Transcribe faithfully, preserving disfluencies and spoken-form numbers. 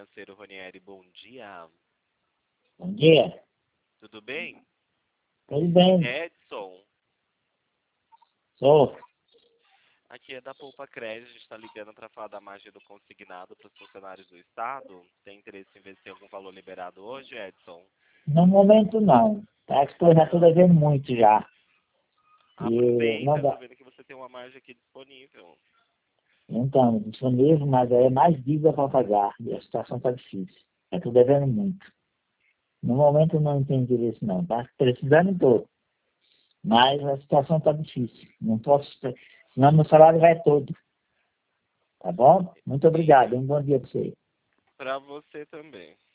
financeiro, Ronieri. Bom dia. Bom dia. Tudo bem? Tudo bem. Edson, Sou. aqui é da Poupa Crédito. A gente está ligando para falar da margem do consignado para os funcionários do Estado. Tem interesse em ver se tem algum valor liberado hoje, Edson? No momento, não. Tá, que eu já estou devendo muito já. E Aproveita, não eu tô dá. vendo que você tem uma margem aqui disponível. Então, disponível, mas é mais dívida para pagar. E a situação está difícil. Já estou devendo muito. No momento, não tenho interesse, não. Tá precisando, estou. Mas a situação está difícil. Não posso. Senão, meu salário vai todo. Tá bom? Muito obrigado. Um bom dia para você. Para você também.